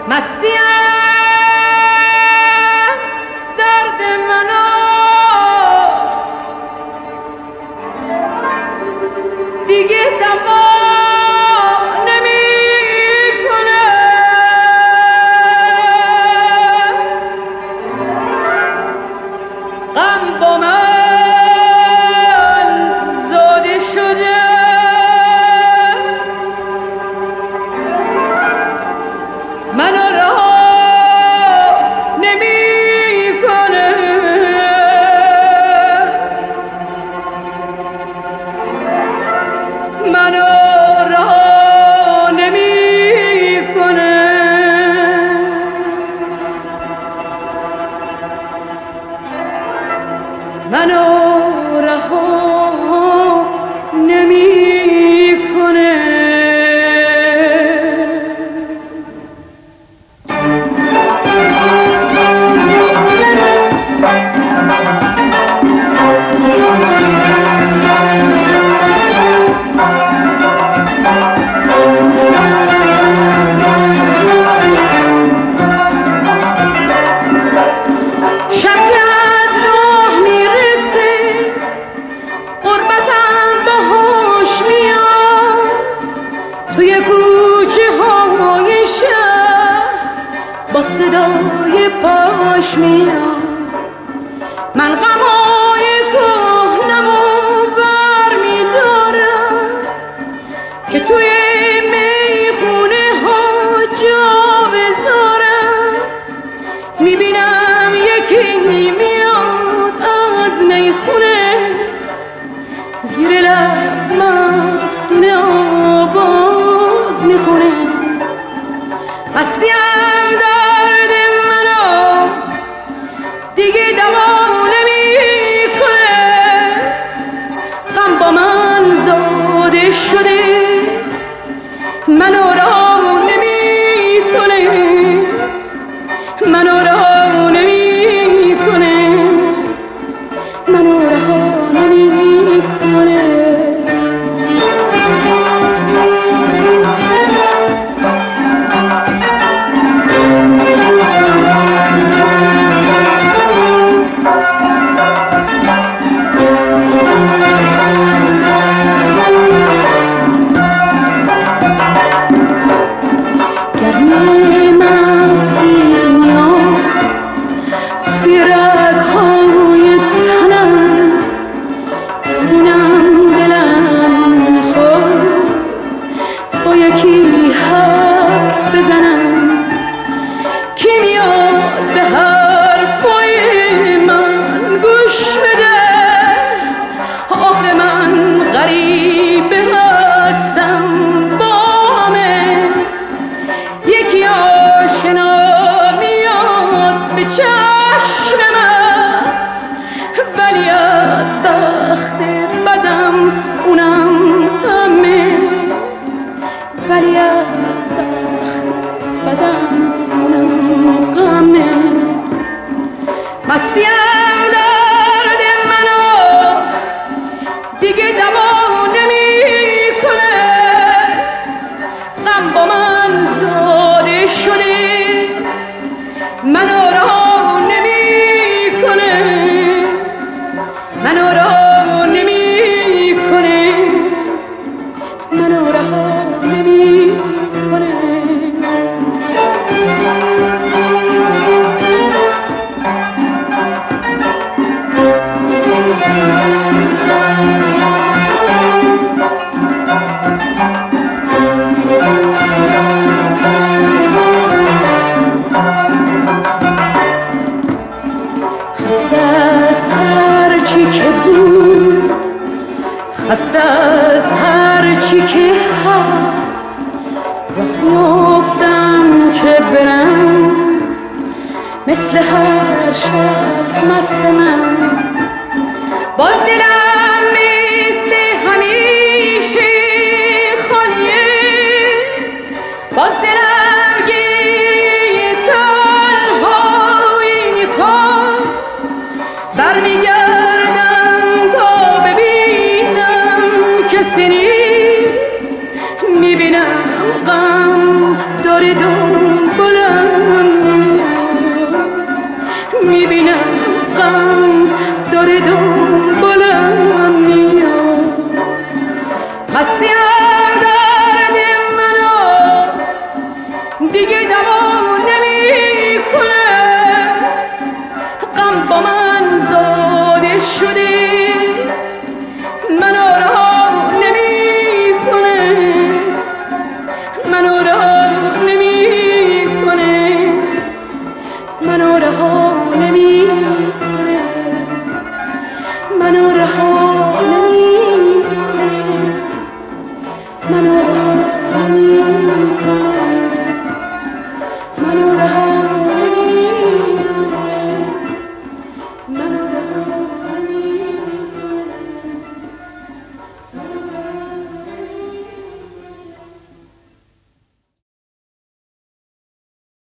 مستیم درد منو دیگه دوا نمیکنه. غم با من زاده شده، منو رها نمیکنه. منو رها نمیکنه. منو رها نمیکنه. توی کوچه های شهر با صدای پاش میاد، من غمای کهنمو بر میدارم که توی میخونه ها جا بذارم. میبینم یکی میاد از میخونه، زیر لب مستونه آواز میخونه. مستیم درد منو دیگه دوا نمیکنه. غم با من زاده شده، منو رها نمیکنه. منو رها نمیکنه. منو رها نمیکنه. یکی حرف بزنم کی میاد به حرفای من گوش بده. آخه من غریبه هستم با همه، یکی آشنا میاد به چشم من، ولی از بخت بدم اونم غمه. ولی از بخت بدم اونم غمه. مستیم درد منو دیگه دوا نمیکنه. غم با من زاده شده، منو رها نمیکنه. منو رها نمیکنه. منو رها نمیکنه. خسته از هر چی که بود، خسته از هر چی که هست، راه میافتم که برم مثل هر شب مست مست. باز دلم مثل همیشه خالیه، باز دلم گریه تنهایی میخواد. برمیگردم تا ببینم کسی نیست، میبینم غم داره دنبالم. نورا